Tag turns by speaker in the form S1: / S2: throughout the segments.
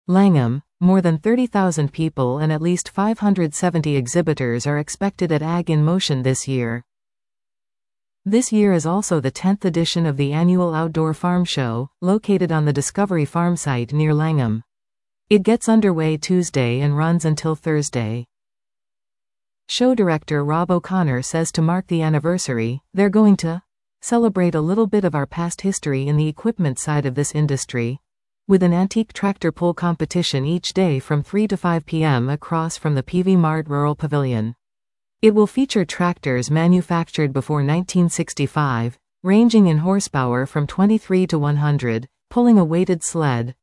S1: Langham, more than 30,000 people and at least 570 exhibitors are expected at Ag in Motion this year. This year is also the 10th edition of the annual Outdoor Farm Show, located on the Discovery Farm site near Langham. It gets underway Tuesday and runs until Thursday. Show director Rob O'Connor says to mark the anniversary, they're going to celebrate a little bit of our past history in the equipment side of this industry, with an antique tractor pull competition each day from 3 to 5 p.m. across from the PV Mart Rural Pavilion. It will feature tractors manufactured before 1965, ranging in horsepower from 23 to 100, pulling a weighted sled.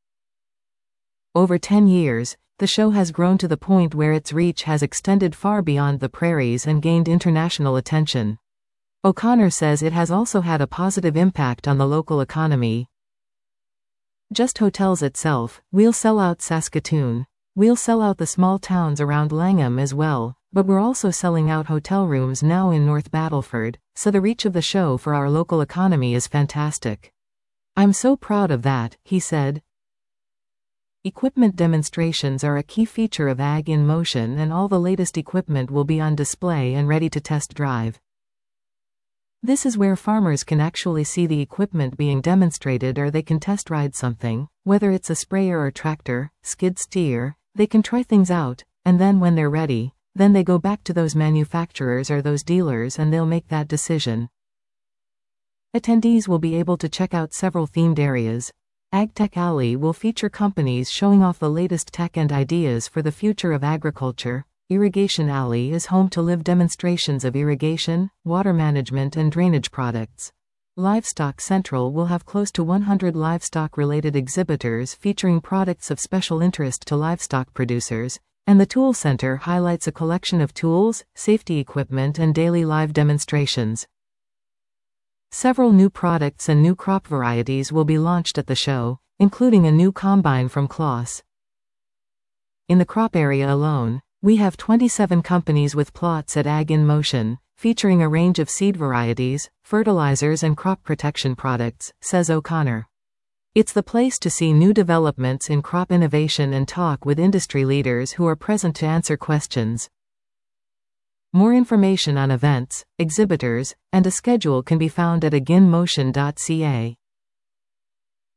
S1: Over 10 years, the show has grown to the point where its reach has extended far beyond the prairies and gained international attention. O'Connor says it has also had a positive impact on the local economy. Just hotels itself, we'll sell out Saskatoon. We'll sell out the small towns around Langham as well, but we're also selling out hotel rooms now in North Battleford, so the reach of the show for our local economy is fantastic. I'm so proud of that, he said. Equipment demonstrations are a key feature of Ag in Motion, and all the latest equipment will be on display and ready to test drive. This is where farmers can actually see the equipment being demonstrated, or they can test ride something, whether it's a sprayer or tractor, skid steer. They can try things out, and then when they're ready, then they go back to those manufacturers or those dealers and they'll make that decision. Attendees will be able to check out several themed areas. AgTech Alley will feature companies showing off the latest tech and ideas for the future of agriculture. Irrigation Alley is home to live demonstrations of irrigation, water management and drainage products. Livestock Central will have close to 100 livestock-related exhibitors featuring products of special interest to livestock producers, and the Tool Center highlights a collection of tools, safety equipment and daily live demonstrations. Several new products and new crop varieties will be launched at the show, including a new combine from Claas. In the crop area alone, we have 27 companies with plots at Ag in Motion, featuring a range of seed varieties, fertilizers and crop protection products, says O'Connor. It's the place to see new developments in crop innovation and talk with industry leaders who are present to answer questions. More information on events, exhibitors, and a schedule can be found at aginmotion.ca.